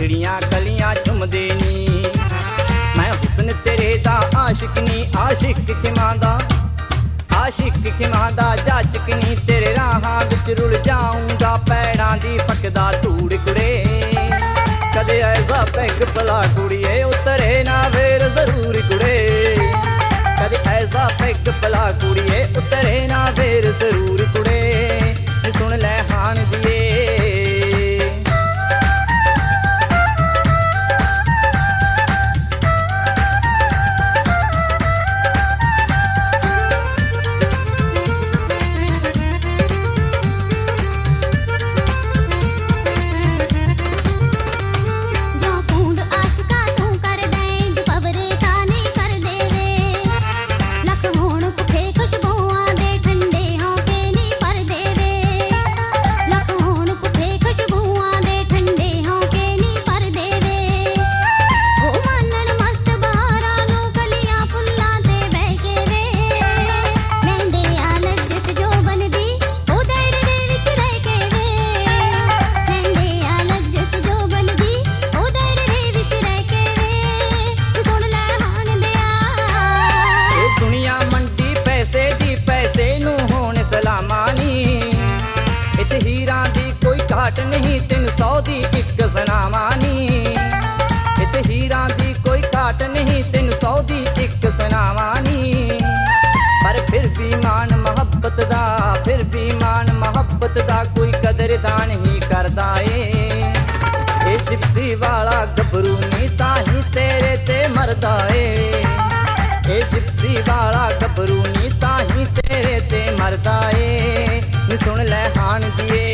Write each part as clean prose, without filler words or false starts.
खिड़ियां कलियां चुमदे नी। मैं हुस्न तेरे दा आशिक नी, आशिक खिमांदा आशिक खिमांदा जाचक नी। तेरे राहां विच रुल जाऊंगा, पैड़ां दी पकदा धूड़ कुड़े। कदे ऐसा पैग भला कुड़िए उतरे ना फिर जरूर कुड़े। कदे ऐसा पैग भला कुड़िए उतरे ना फिर जरूर कुड़े। सुन लै हाण दिए नहीं 300 दी एक सनावानी। इते हीरां दी कोई घाट नहीं 300 दी एक सनावानी। पर फिर भी मान मोहब्बत दा, फिर भी मान मोहब्बत दा कोई कदरदान ही करदा ए। जिप्सी वाला गबरू नी ताही तेरे ते मरदा ए। जिप्सी वाला गबरू नी ताही तेरे ते मरदा ए। सुन लै हाण दिए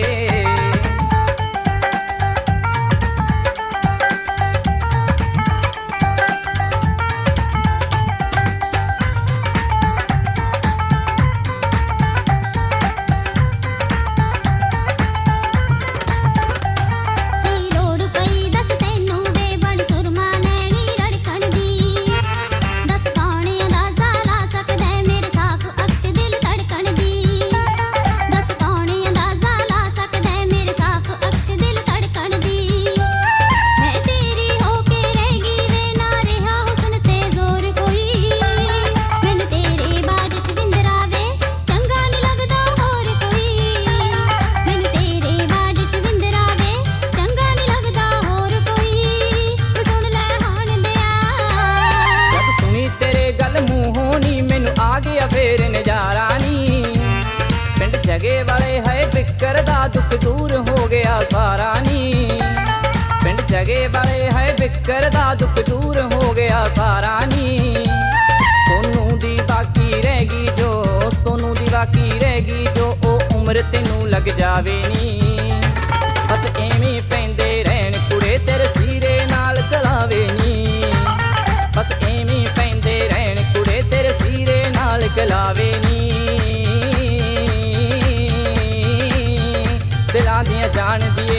फिर नजारा नी। पिंड जगे वाले है बिकर दा दुख दूर हो गया सारा नी। पिंड जगे वाले है बिकर दा दुख दूर हो गया सारा नी। सोनू दी बाकी रहेगी जो, सोनू दी बाकी रहेगी जो ओ उम्र तेनू लग जावे नी। बस एवें पैंदे रहन कुड़े तेरे सीरे नाल चलावे नी। बस एवें पैंदे रहन कुड़े तेरे सीरे नाल गलावे नी। दिलां दियां जान दिए